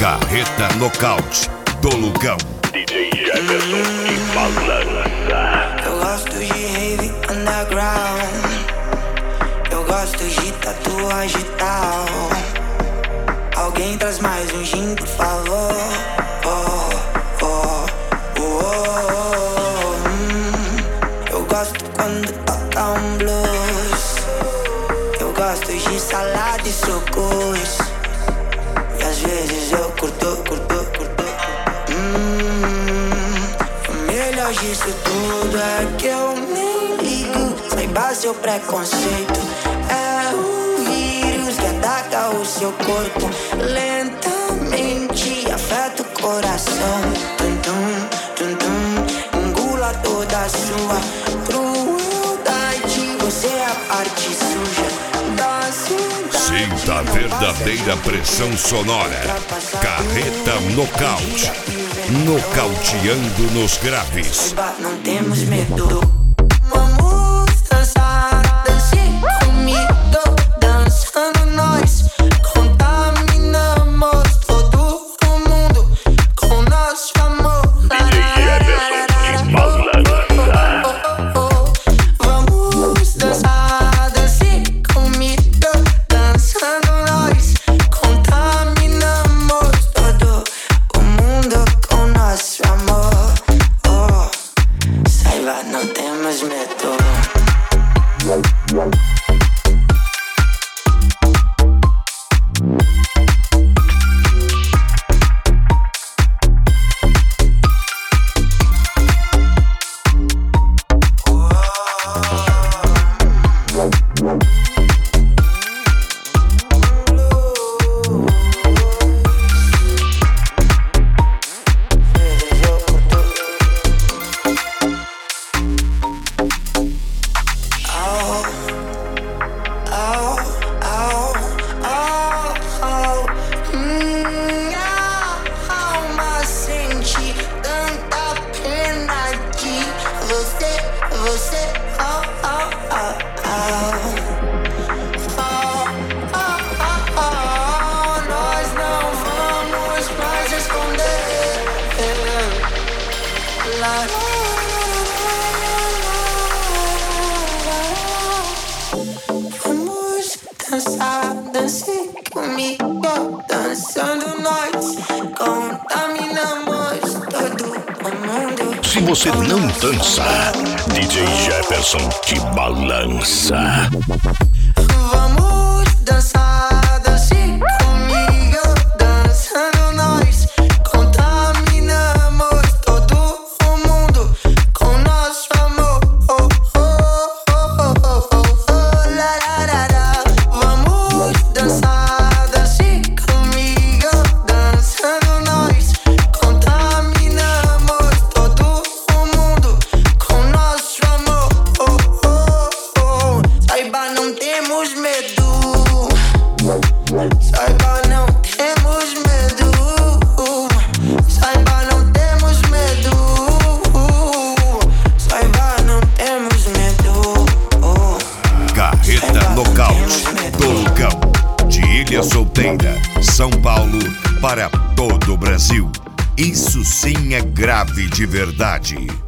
Carreta Nocaute do Lugão. DJ Jefferson e balança. Eu gosto de rave underground. Eu gosto de tatuagem e tal. Alguém traz mais um gin, por favor. Eu gosto quando toca um blues. Eu gosto de salada e sucos. E às vezes eu curto. O melhor disso tudo é que eu nem ligo. Saiba seu preconceito. É um vírus que ataca o seu corpo. Lentamente afeta o coração. Engula toda a sua crueldade. Você é a parte suja da cidade. Sinta a verdadeira pressão sonora. Carreta Nocaute. Nocauteando nos graves. Não temos medo. Vamos dançar, dance comigo. Dançando nós contaminamos todo o mundo com nosso amor. DJ Jefferson e balança. Vamos dançar, dance comigo. Dançando nós contaminamos todo o mundo com nosso amor. Saiba, não temos medo. Alma sente tanta pena de você. Nós não vamos mais esconder. Vamos dançar, dance comigo. Dançando nós contaminamos todo o mundo. Se você não dançar, DJ Jefferson te balança. Vamos dançar, dance comigo. Dançando nós contaminamos todo o mundo com nosso amor. Vamos dançar, dance comigo. Dançando nós contaminamos todo o mundo com nosso amor. Saiba, não temos medo. Saiba, não temos medo. Saiba, não temos medo. Saiba, não temos medo. Carreta Nocaute do Lugão. De Ilha Solteira, São Paulo, para todo o Brasil. Isso sim é grave de verdade.